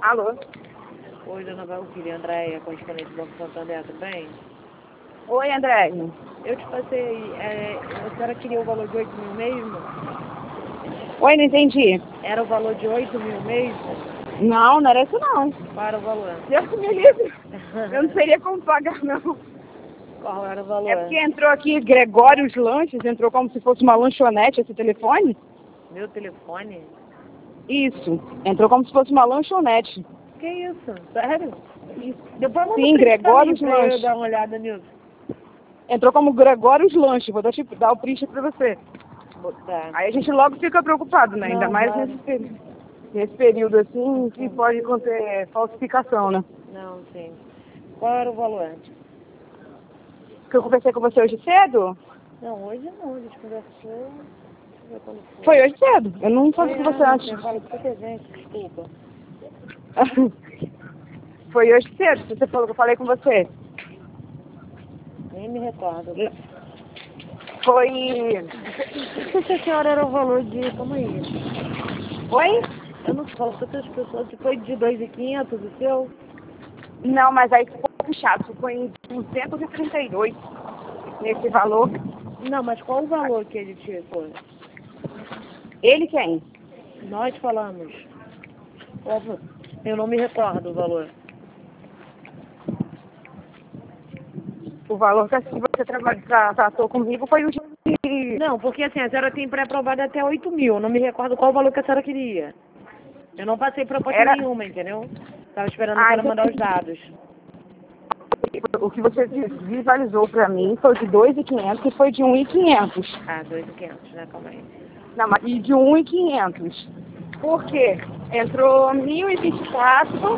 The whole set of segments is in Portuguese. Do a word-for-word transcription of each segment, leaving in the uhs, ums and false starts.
Alô? Oi, dona Valquíria, Andréia, correspondente do Banco Santander, tudo bem? Oi, André. Eu te passei, é, a senhora queria o valor de oito mil mesmo? Oi, não entendi. Era o valor de oito mil mesmo? Não, não era isso não. Qual era o valor? Deus me livre. Eu não teria como pagar, não. Qual era o valor? É porque entrou aqui Gregório os Lanches, entrou como se fosse uma lanchonete esse telefone? Meu telefone? Isso, entrou como se fosse uma lanchonete. Que isso? Sério? Isso. Depois manda Sim, um print pra Gregório mim os pra eu Lanches. dar uma olhada nisso. Entrou como Gregório os Lanches, vou dar, tipo, dar o print pra você. Tá. Aí a gente logo fica preocupado, né? Ainda Não, mais claro. nesse, peri- nesse período assim que pode acontecer falsificação, né? Não, sim. Qual era o valor? Que eu conversei com você hoje cedo? Não, hoje não, a gente conversou. Deixa eu ver quando foi. Foi hoje cedo. Eu não falei Foi com você antes, antes. eu falo com tanta gente, desculpa. Foi hoje cedo que você falou que eu falei com você. Nem me recordo. Foi. Não sei se a senhora era o valor de... Calma aí. Oi? Eu não falo com outras pessoas. Se foi de dois mil e quinhentos o seu? Não, mas aí ficou puxado. Ficou em duzentos e trinta e dois nesse valor. Não, mas qual o valor que ele te foi? Ele quem? Nós falamos. Qual- Eu não me recordo o valor. O valor que você trabalhou, tratou comigo foi o de. Não, porque assim, a senhora tem pré-aprovado até oito mil. Eu não me recordo qual o valor que a senhora queria. Eu não passei proposta Era. nenhuma, entendeu? Tava esperando a Ah, senhora então, mandar os dados. o que você visualizou pra mim foi de dois mil e quinhentos e foi de um mil e quinhentos. Ah, dois mil e quinhentos, né? Calma aí. Não, mas e de um mil e quinhentos. Por quê? Entrou mil e vinte e quatro,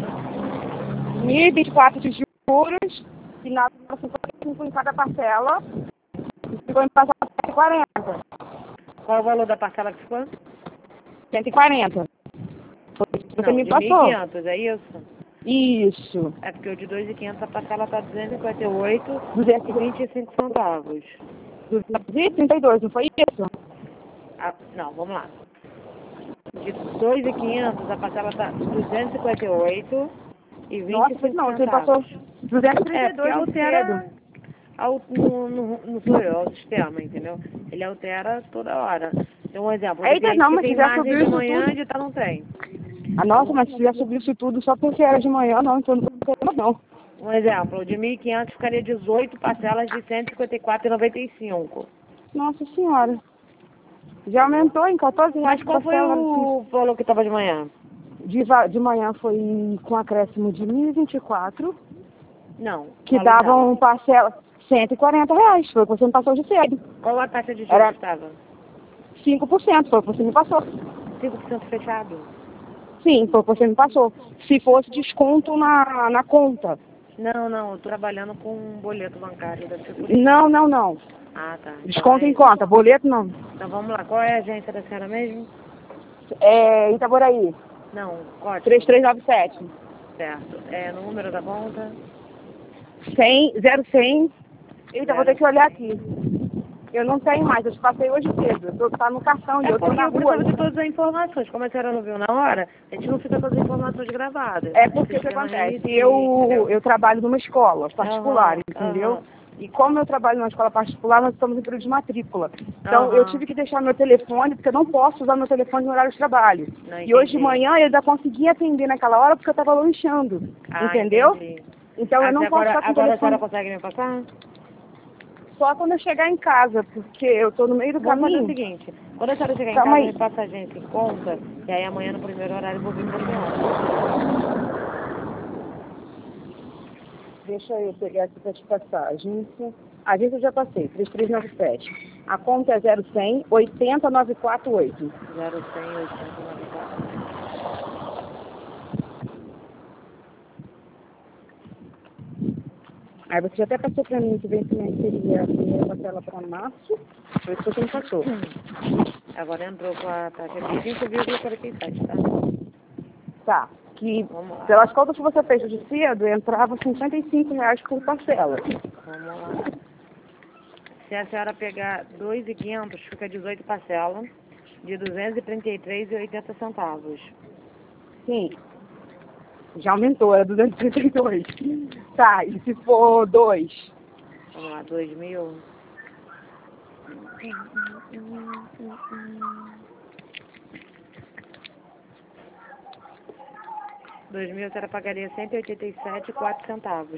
mil e vinte e quatro de juros, e na cinquenta e cinco em cada parcela, e ficou em passar cento e quarenta. Qual o valor da parcela que ficou? cento e quarenta. Foi o que você Não, me de mil e passou. quinhentos, é isso? Isso. É porque o de dois mil e quinhentos a parcela tá duzentos e cinquenta e oito e duzentos e vinte e cinco centavos. trinta e dois, não foi isso? Ah, não, vamos lá. De dois mil e quinhentos a parcela tá duzentos e cinquenta e oito e Nossa, vinte e foi cinco não, você passou centavos. duzentos e trinta É, e porque dois muito cedo. altera ao, no, no, no sou eu, é o sistema, entendeu? Ele altera toda hora. Então, um exemplo, tem Eita, cliente não, que mas tem se já margem subiu de isso manhã e tudo. de tarde não tem. Ah, nossa, mas se já subiu isso tudo só porque era de manhã, não, então não tem problema, não. Um exemplo, de mil e quinhentos ficaria dezoito parcelas de cento e cinquenta e quatro reais e noventa e cinco. Nossa senhora. Já aumentou em quatorze reais Mas por qual foi parcela. o valor que estava de manhã? De, va- de manhã foi com acréscimo de mil e vinte e quatro, Não, que fala exato. davam parcela cento e quarenta reais. Foi o que você me passou de cedo. Qual a taxa de juros Era que estava? cinco por cento, foi o que você me passou. cinco por cento fechado? Sim, foi o que você me passou. Se fosse desconto na, na conta. Não, não, eu tô trabalhando com um boleto bancário, deve ser por isso. Não, não, não. Ah, tá. Então, Desconto é... em conta, boleto não. então vamos lá, qual é a agência da senhora mesmo? É Itaboraí, Não, código. três três nove sete. Certo. É no número da conta? cem, zero cem. Eita, vou ter Zero. que olhar aqui. Eu não tenho mais, eu te passei hoje cedo. Eu tô, tá no cartão e É eu tô porque na eu rua. precisava de todas as informações. Como a senhora não viu na hora, a gente não fica com as informações gravadas. É porque o que Sistema acontece? reinicia, Eu, entendeu? eu trabalho numa escola particular, Aham, entendeu? aham, E como eu trabalho numa escola particular, nós estamos em período de matrícula. Então, eu aham. tive que deixar meu telefone, porque eu não posso usar meu telefone no horário de trabalho. Não E hoje de entendi. manhã eu ainda consegui atender naquela hora porque eu estava lanchando, Ah, entendeu? entendi. Então, eu Ah, você não posso agora, estar com o agora a senhora telefone consegue me passar? só quando eu chegar em casa, porque eu estou no meio do Vamos fazer o caminho. seguinte. Quando a senhora chegar em Calma casa, aí. me passa a agência em conta. E aí amanhã, no primeiro horário, eu vou vir pra senhora. Deixa eu pegar aqui para te passar. Agência. A agência eu já passei, três três nove sete. A conta é zero cem, oitenta, nove quatro oito. zero cem, oitenta, noventa e quatro. Aí você já até passou para mim que o vencimento seria a primeira parcela para março. Foi isso que você me passou. Agora entrou com a taxa de cinco vírgula quarenta e sete, tá? Tá. Que Vamos lá. pelas contas que você fez de cedo, entrava cinquenta e cinco reais por parcela. Vamos lá. Se a senhora pegar dois mil e quinhentos, fica dezoito parcelas de duzentos e trinta e três reais e oitenta centavos. Sim. Já aumentou, era duzentos e trinta e dois. Tá, e se for dois? Vamos lá, dois mil. Dois mil, a senhora pagaria cento e oitenta e sete e quatro centavos.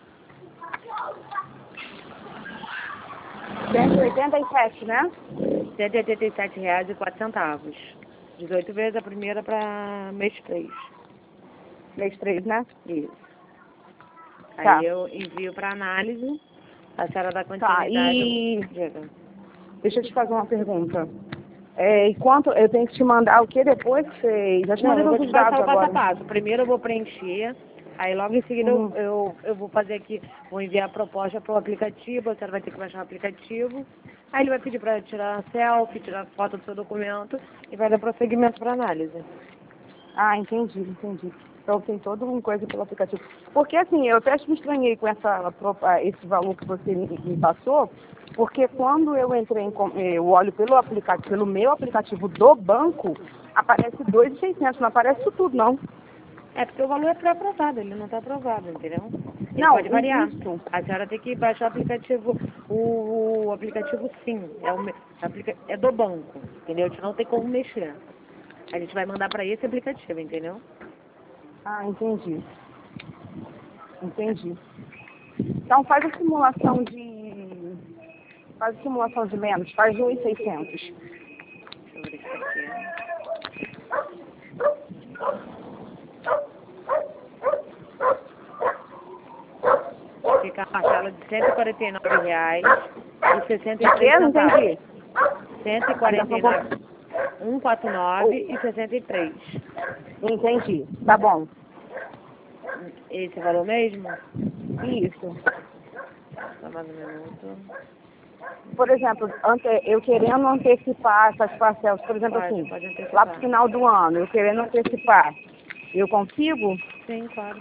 cento e oitenta e sete, né? cento e oitenta e sete reais e quatro centavos. dezoito vezes a primeira para mês três. Mês três, né? Isso. Tá. Aí eu envio para análise, a senhora dá Tá, continuidade. e Diga. deixa eu te fazer uma pergunta. É, e quanto eu tenho que te mandar o que depois que você... Já te Não, mandei eu vou todos te os passar dados o passo a agora. passo. Primeiro eu vou preencher, aí logo em seguida eu, Uhum. eu, eu vou fazer aqui, vou enviar a proposta para o aplicativo, a senhora vai ter que baixar o aplicativo, aí ele vai pedir para tirar selfie, tirar foto do seu documento e vai dar prosseguimento para análise. Ah, entendi, entendi. Então tem todo uma coisa pelo aplicativo. Porque assim, eu até me estranhei com essa, propa- esse valor que você me, me passou, porque quando eu entrei em, com- eu olho pelo aplicativo, pelo meu aplicativo do banco, aparece dois mil e seiscentos, não aparece isso tudo, não. É porque o valor é pré-aprovado, ele não está aprovado, entendeu? Ele Não, pode variar. isso. A senhora tem que baixar o aplicativo, o, o aplicativo sim, é, o, me- aplica, é do banco, entendeu? A gente não tem como mexer. A gente vai mandar para esse aplicativo, entendeu? Ah, entendi. Entendi. Então faz a simulação de. Faz a simulação de menos, faz mil e seiscentos. Deixa eu verificar aqui. Fica a parcela de cento e quarenta e nove reais e sessenta e três Eu não centavos. entendi. cento e quarenta e nove, cento e quarenta e nove e sessenta e três. Entendi. Tá bom. Esse valor mesmo? Isso. Só mais um minuto. Por exemplo, ante, eu querendo antecipar essas parcelas, por exemplo Pode, assim, pode antecipar. lá pro final do ano, eu querendo antecipar, eu consigo? Sim, claro.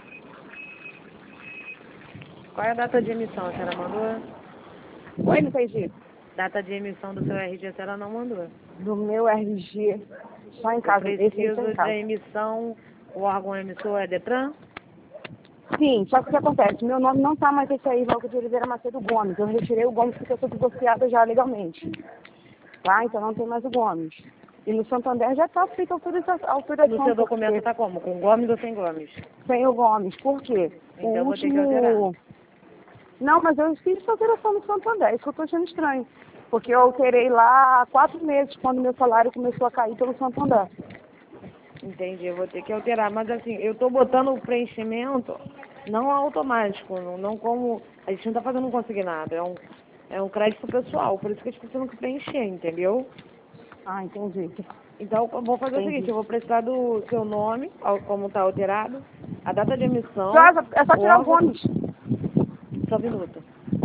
Qual é a data de emissão? A senhora mandou? Oi, não entendi. Data de emissão do seu R G a senhora não mandou. Do meu R G, só em Eu casa, esse aí só preciso em da casa. emissão, o órgão emissor é Detran? Sim, só que o que acontece? Meu nome não tá mais esse aí, Valco de Oliveira Macedo Gomes. Eu retirei o Gomes porque eu sou divorciada já legalmente. Tá? Então não tem mais o Gomes. E no Santander já está feita a autoriza- No autorização, seu documento porque está como? Com Gomes ou sem Gomes? sem o Gomes. Por quê? Então O eu vou ter que último... alterar. Não, mas eu fiz essa alteração no Santander, isso que eu tô achando estranho. Porque eu alterei lá há quatro meses, quando meu salário começou a cair pelo Santander. Entendi, eu vou ter que alterar. Mas assim, eu estou botando o preenchimento não automático, não, não como. A gente não está fazendo um consignado, é um, é um crédito pessoal, por isso que a gente está tendo que preencher, entendeu? Ah, entendi. Então eu vou fazer o seguinte, Entendi. eu vou precisar do seu nome, ao- como está alterado, a data de emissão, Nossa, é só o tirar o órgão. Gomes. Só um minuto.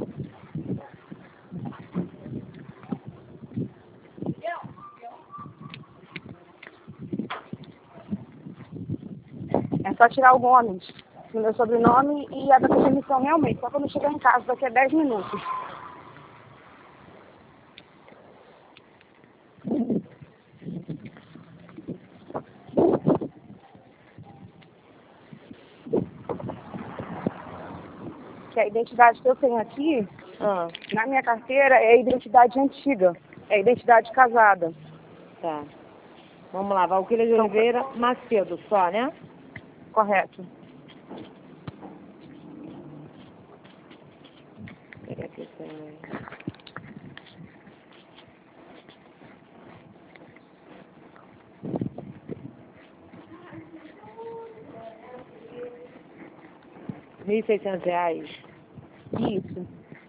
É só tirar o Gomes, o meu sobrenome e a data de emissão realmente. Só quando eu chegar em casa, daqui a dez minutos. Que a identidade que eu tenho aqui, Ah, na minha carteira, é a identidade antiga. É a identidade casada. tá. Vamos lá, Valquíria de Então, Oliveira Macedo, só, né? correto. Vou pegar aqui o seu. Mil e seiscentos reais. Isso.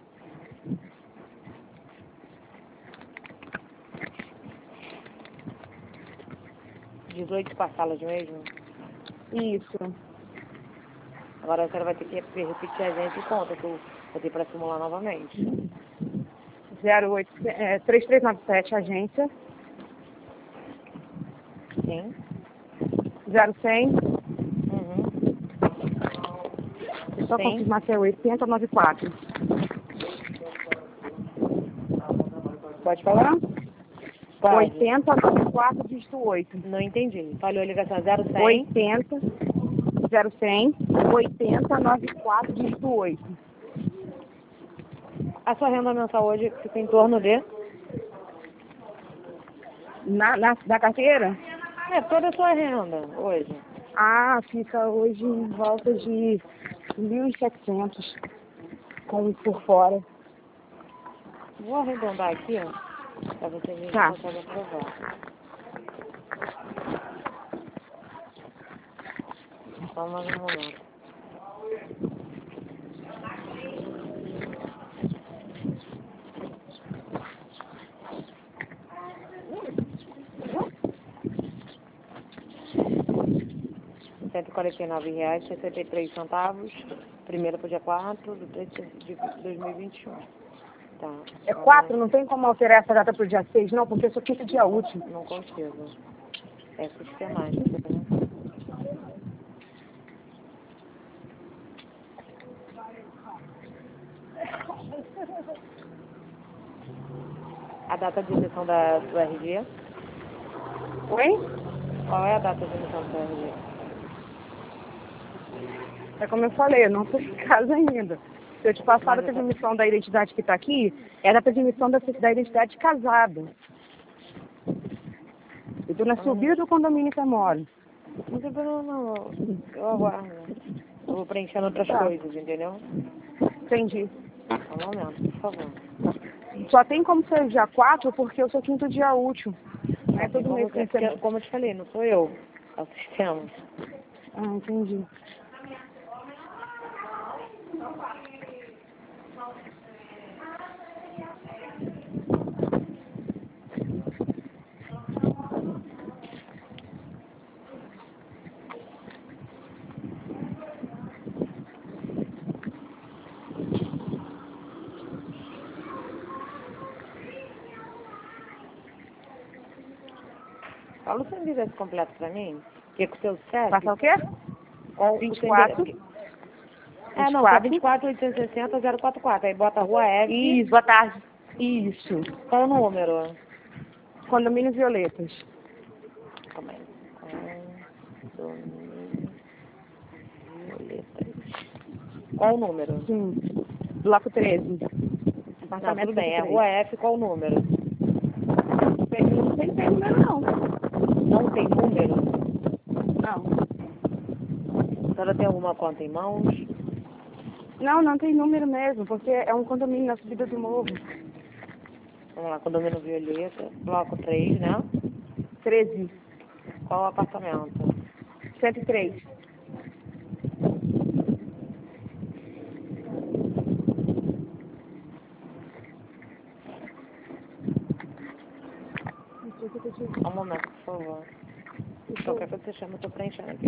dezoito parcelas mesmo. Isso. Agora a senhora vai ter que repetir a gente e conta, que eu vou ter para simular novamente. zero oito, é, três três nove sete, agência. Sim? zero cem. Uhum. É só Sim? confirmar que é oitenta noventa e quatro. Pode falar? Pode. oitenta noventa e quatro, dígito oito. Não entendi. Falhou a ligação zero cem. oitenta, zero cem, oitenta, noventa e quatro, dígito oito. A sua renda mensal hoje fica em torno de? Na, na, da carteira? É, toda a sua renda hoje. Ah, fica hoje em volta de mil e setecentos com por fora. Vou arredondar aqui, ó, pra você ver se Tá. consegue aprovar. Só mais um momento. cento e quarenta e nove reais e sessenta e três centavos, primeiro para o dia quatro de três de dois mil e vinte e um. Tá. É quatro, não tem como alterar essa data para o dia seis, não, porque eu só quinto dia útil. Não consigo. É sistemático, né? A data de emissão da, do R G? Oi? Qual é a data de emissão do R G? É como eu falei, eu não fui em casa ainda. Se eu te passar a Mas data de eu- emissão da identidade que está aqui, é a data de emissão da, da identidade casada. Eu estou na subida do condomínio que eu moro. Não tem problema, não. Eu aguardo. Eu vou preenchendo outras Tá. coisas, entendeu? Entendi. Só um momento, por favor. Só tem como ser dia quatro porque eu sou quinto dia útil. Não é Só tem todo como, mês é que tem porque, semana. como eu te falei, não sou eu. É o sistema. Ah, entendi. Fala o seu endereço completo pra mim. Que com o seu C E P... Passa o quê? Qual o vinte e seu quatro. endereço? É, não, é vinte e quatro, oitocentos e sessenta, zero quatro quatro. Aí bota a rua F. Isso, boa tarde. Isso. Qual o número? Condomínio Violetas. Calma aí. Condomínio Violetas. Qual o número? Sim. Bloco treze. Não, Apartamento tudo bem. É cento e três. rua F, qual o número? Não tem número, não. Não tem número? Não. A senhora tem alguma conta em mãos? Não, não tem número mesmo, porque é um condomínio na subida do morro. Vamos lá, condomínio Violeta, bloco três, né? treze. Qual o apartamento? cento e três. Só um momento, por favor. Qualquer coisa que você chama, eu tô preenchendo aqui.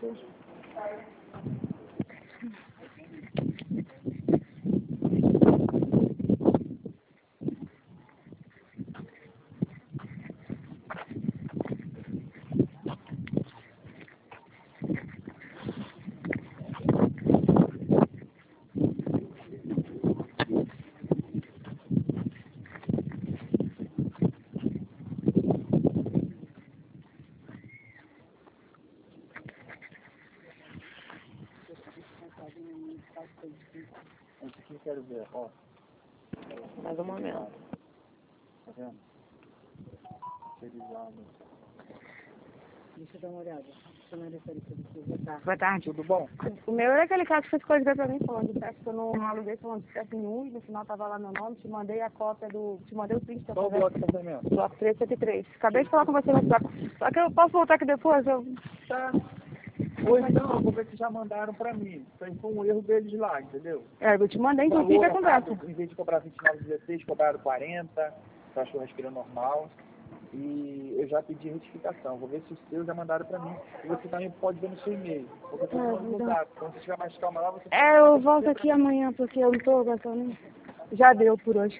Aqui eu quero ver, ó. Mais um momento. Tá vendo? Serializado. Deixa eu dar uma olhada. Boa tarde. Boa tarde. Tudo bom? O meu é aquele cara que fez coisa pra mim, falando de certo, que eu não aluguei, falando de certo nenhum, e no final tava lá meu nome, te mandei a cópia do... Te mandei o print da Qual o conversa. bloco de apartamento? Bloco três cento e três. Acabei de falar com você no bloco. Só que eu posso voltar aqui depois? Eu... Tá. Ou então, eu vou ver se já mandaram pra mim. Foi um erro deles lá, entendeu? É, eu te mandei, então Valor fica a conversa. errado, em vez de cobrar vinte e nove, dezesseis, cobraram quarenta, pra churrasqueira normal. E eu já pedi retificação. Vou ver se os seus já mandaram pra mim. E você também pode ver no seu e-mail. Porque eu tô É, falando então. mudado. Quando você tiver mais calma lá, você... É, eu volto aqui amanhã, porque eu não tô gostando. Já deu por hoje.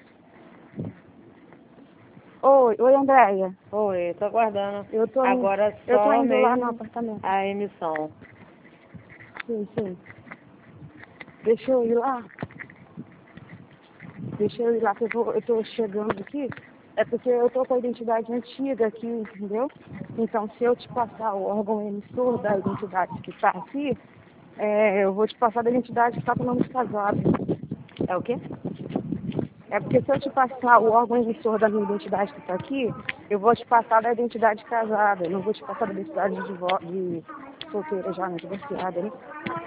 Oi, oi, Andréia. Oi, tô aguardando. Eu tô, Agora eu tô só indo lá no mesmo apartamento. a emissão. Sim, sim. Deixa eu ir lá. Deixa eu ir lá, que eu, vou, eu tô chegando aqui. É porque eu tô com a identidade antiga aqui, entendeu? Então, se eu te passar o órgão emissor da identidade que está aqui, é, eu vou te passar da identidade que está com o nome de casado. É o quê? É porque se eu te passar o órgão emissor da minha identidade que está aqui, eu vou te passar da identidade casada. Eu não vou te passar da identidade de, vo- de solteira já, né, divorciada, né?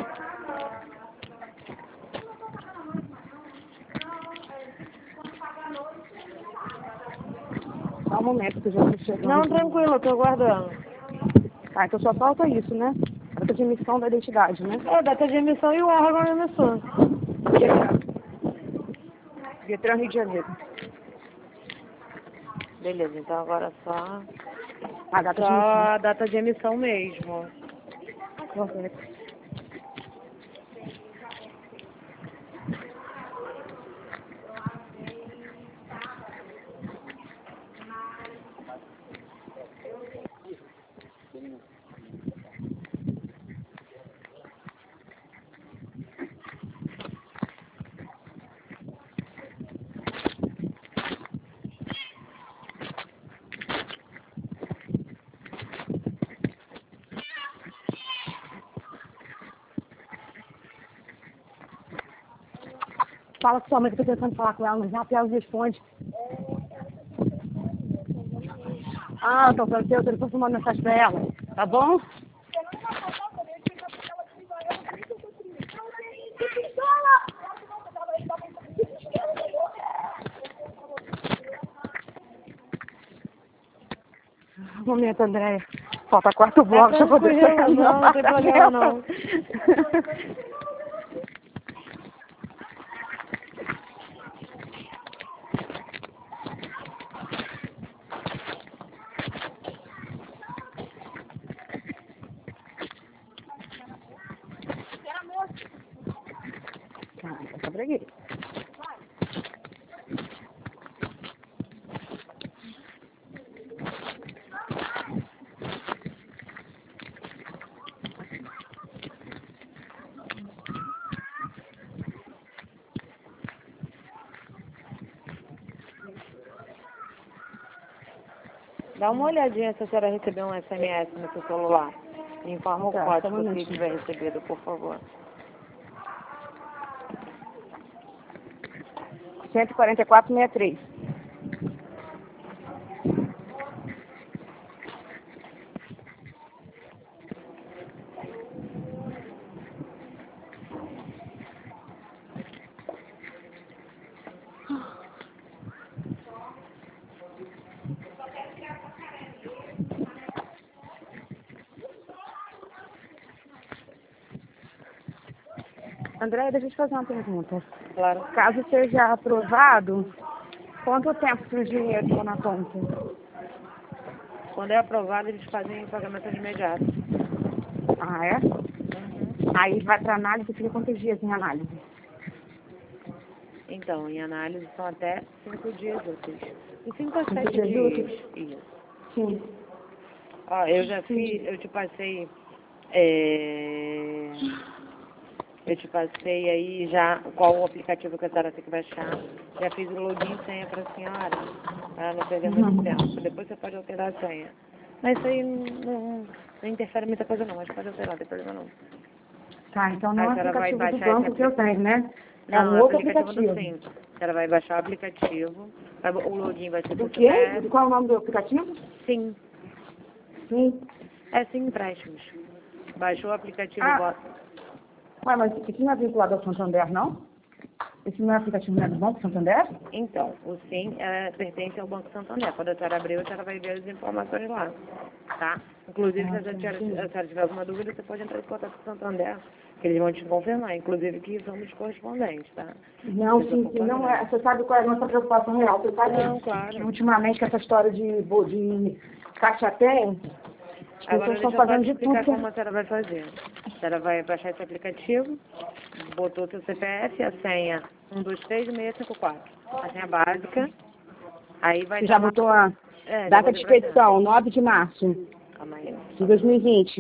Só um momento que eu já estou chegando. Não, tranquilo, eu tô aguardando. Tá, então só falta isso, né? Data de emissão da identidade, né? É, data de emissão e o órgão emissor. Detran Rio de Janeiro. Beleza, então agora só, A data só de emissão. a data de emissão mesmo. Correto. Fala com sua mãe que eu tô tentando falar com ela, mas já a ela responde. Ah, então pode ser, eu tô depois mandando mensagem pra ela. Tá bom? Um momento, Andréia. Falta quatro blocos pra poder tranquilo, chegar no meu não, não tem problema, não. apartamento. Ah, então tá por aqui. Dá uma olhadinha se a senhora recebeu um S M S no seu celular. Me informa o Tá, só um código se minutinho. tiver recebido, por favor. cento e quarenta e quatro, sessenta e três. André, deixa eu te fazer uma pergunta. Claro. Caso seja aprovado, quanto tempo para o dinheiro for na conta? Quando é aprovado, eles fazem o pagamento de imediato. Ah, é? Aí vai para análise, fica quantos dias em análise? Então, em análise são até cinco dias úteis. De cinco a Cinco sete dias dias. úteis? Isso. Sim. Ó, eu já Entendi. fiz, eu te passei, é, eu te passei aí já qual o aplicativo que a senhora tem que baixar. Já fiz o login e senha para a senhora, para não perder muito Uhum. tempo. Depois você pode alterar a senha. Mas isso aí não, não, não interfere em muita coisa não, mas pode alterar, não tem problema não. Tá, então não Aí é a o senhora vai aplicativo do baixar esse banco que eu aplicativo. tenho, né? É Não, um é o outro aplicativo do aplicativo. Sim. A senhora vai baixar o aplicativo, vai- o login vai ser Do do quê? C P F. Qual é o nome do aplicativo? Sim, Sim. é Sim Empréstimos. Baixou o aplicativo, Ah, bota. ué, mas isso não é vinculado ao Santander, não? Esse não é aplicativo não é do Banco Santander? Então, o Sim é, pertence ao Banco Santander. Quando a senhora abrir, a senhora vai ver as informações lá, tá? Inclusive, se Ah, a tá, senhora, entendi. a senhora tiver alguma dúvida, você pode entrar em contato com o Santander, que eles vão te confirmar. Inclusive, que somos correspondentes, tá? Não, Precisa sim, sim, preocupar, não é. Você sabe qual é a nossa preocupação real? Você sabe Não, que claro. ultimamente com essa história de, bo- de caixa tem, as pessoas Agora, estão deixa eu só fazendo te de tudo. explicar que- como a senhora vai fazer. A senhora vai baixar esse aplicativo, botou seu C P F, a senha um dois três seis cinco quatro. A senha básica. Aí vai Você já estar lá. botou a É, já data de botei pra senhora. expedição, nove de março Calma aí. de dois mil e vinte.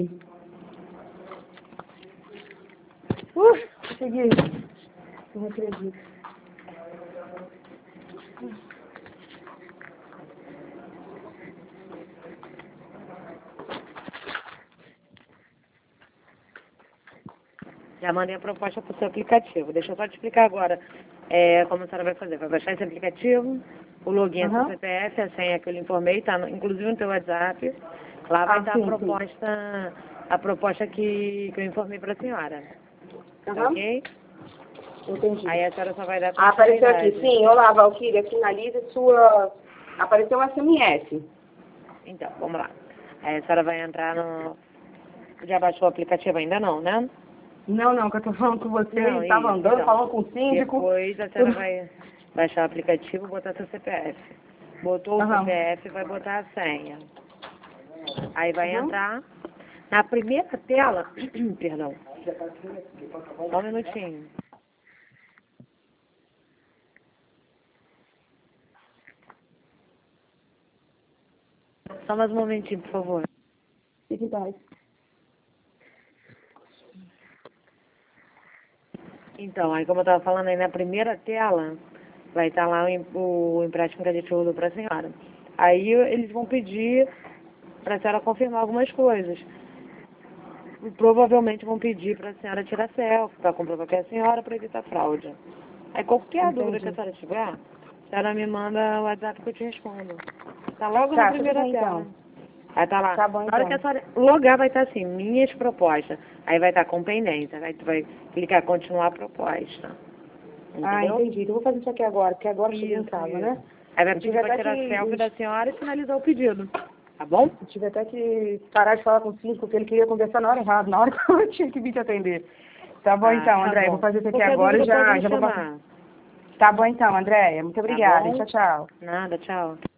Uh, cheguei. Não acredito. Já mandei a proposta para o seu aplicativo. Deixa eu só te explicar agora é, como a senhora vai fazer. Vai baixar esse aplicativo, o login é Uhum. seu C P F, a senha que eu lhe informei, tá no, inclusive no teu WhatsApp. Lá vai Ah, estar sim, a proposta, a proposta que, que eu informei para a senhora. sim. Tá Uhum. ok? Entendi. Aí a senhora só vai dar Ah, apareceu aqui. continuidade. Sim, olá, Valquíria, finalize sua... Apareceu um S M S. Então, vamos lá. Aí a senhora vai entrar no... Já baixou o aplicativo ainda não, né? Não, não, que eu tô falando com você, Não, estava isso, andando, então. falando com o síndico. Depois a senhora vai baixar o aplicativo e botar seu C P F. Botou o Aham. C P F, vai botar a senha. Aí vai Uhum. entrar. Na primeira tela, perdão, só um minutinho. Só mais um momentinho, por favor. Fique em paz. Então, aí como eu estava falando aí, na primeira tela, vai estar lá o, em- o empréstimo que a gente rodou para a senhora. Aí eles vão pedir para a senhora confirmar algumas coisas. E provavelmente vão pedir para a senhora tirar selfie, para comprovar que é a senhora, para evitar fraude. Aí qualquer dúvida que a senhora tiver, a senhora me manda o WhatsApp que eu te respondo. Tá logo Tá, na tudo primeira bem, tela. então. Aí tá lá. Tá bom, Na hora que a então. senhora logar vai estar assim, minhas propostas. Aí vai estar com pendência. Aí tu vai clicar continuar a proposta. Ah, Entendeu? entendi. Então eu vou fazer isso aqui agora, porque agora eu cheguei em Isso, casa, isso. né? Aí vai Eu pedir tive pra até tirar que... selfie da senhora e finalizar o pedido. Tá bom? Eu tive até que parar de falar com o síndico, porque ele queria conversar na hora errada, na hora que eu tinha que vir te atender. Tá bom, Ah, então, tá André. Eu bom. vou fazer isso aqui Qualquer agora e dúvida pode já, me já vou passar. chamar. Tá bom, então, Andréia. Muito Tá obrigada. bom? Tchau, tchau. Nada, tchau.